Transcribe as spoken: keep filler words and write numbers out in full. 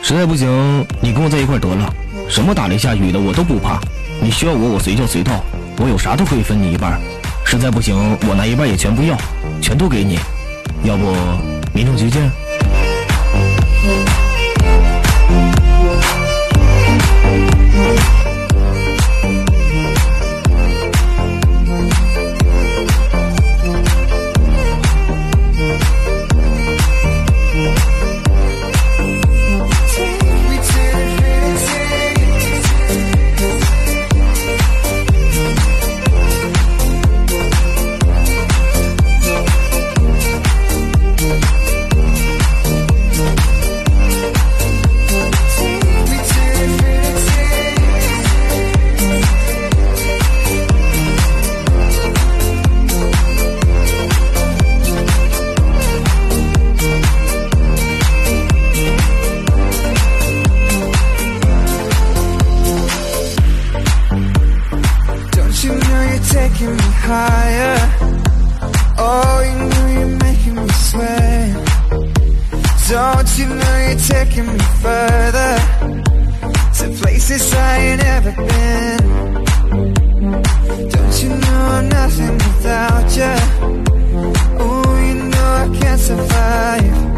实在不行，你跟我在一块得了，什么打雷下雨的我都不怕。你需要我，我随叫随到，我有啥都可以分你一半。实在不行，我拿一半也全不要，全都给你。要不，民政局见。 Taking me higher. Oh, you know you're making me sweat. Don't you know you're taking me further, to places I ain't never been. Don't you know I'm nothing without you? Oh, you know I can't survive.